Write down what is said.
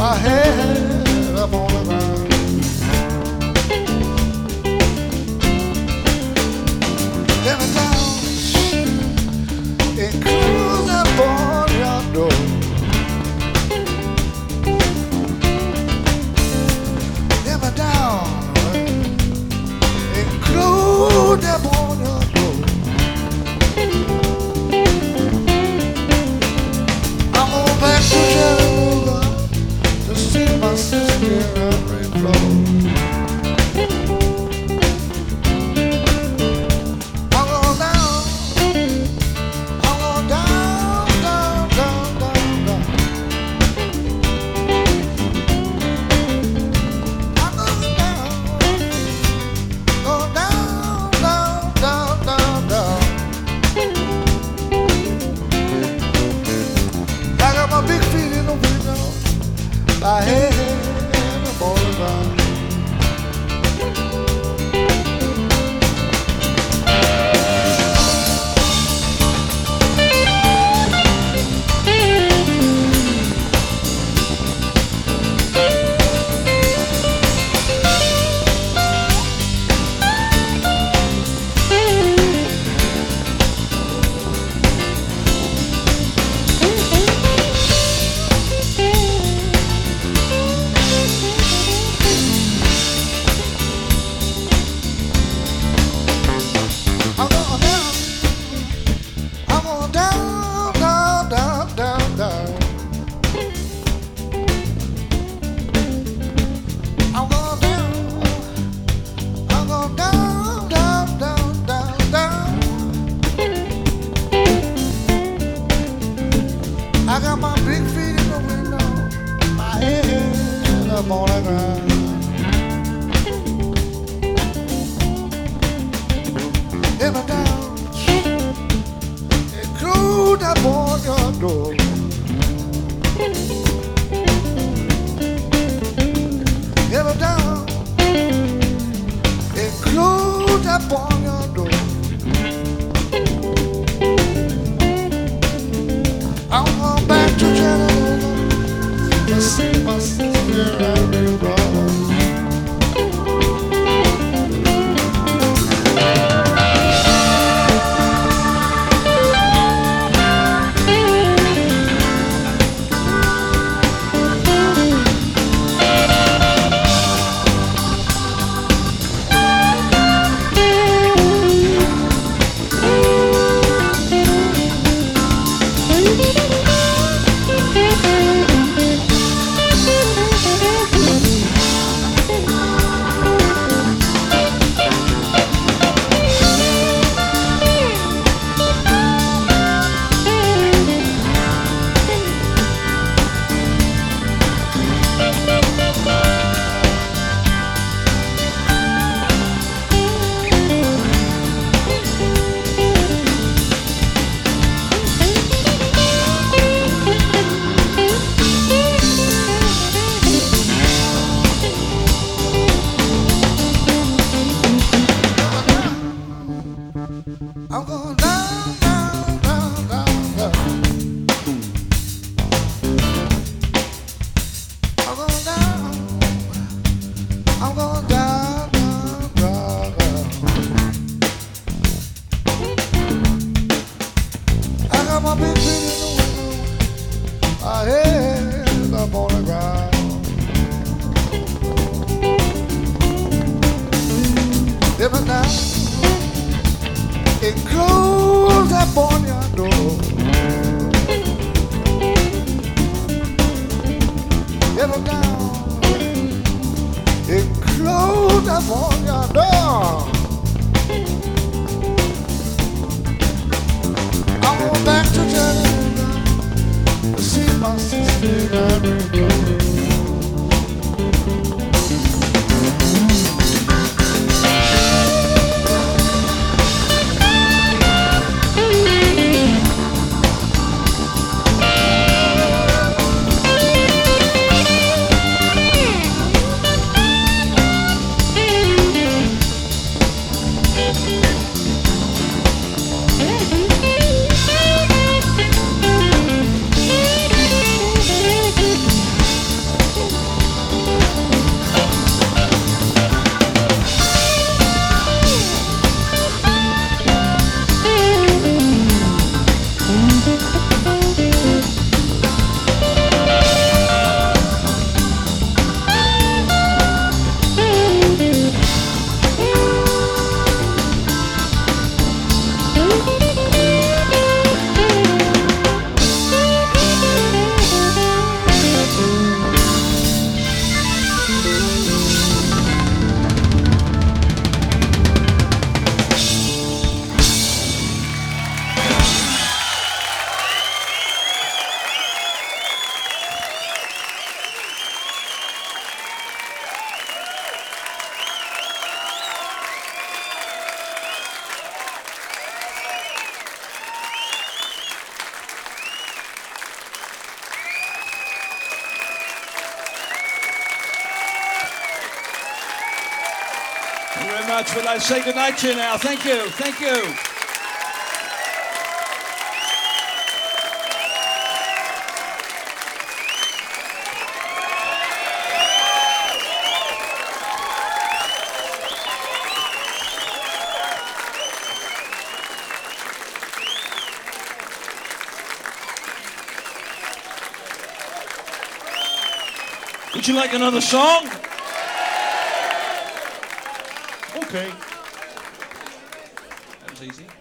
my head up on the ground. Every time it close up on your door. Never down it close up on your door. I'm going back to Chattanooga to see my sister every flow. I had a boulevard. I got my big feet in the window, my head up on the ground. Every time it closed up on your door. Every time it closed up on your door. I'm going back to Chattanooga to see my sister every brother. I'm going down, down, down, down, down. I'm going down. I'm going down, down, down, down. I got my big feet in the window, my head up on the ground. Every night it closed up on your door. Every time it closed up on your door. I'm going back to Chattanooga to see my sister every day. much. We'll say goodnight to you now. Thank you. Thank you. Would you like another song? Okay. That was easy.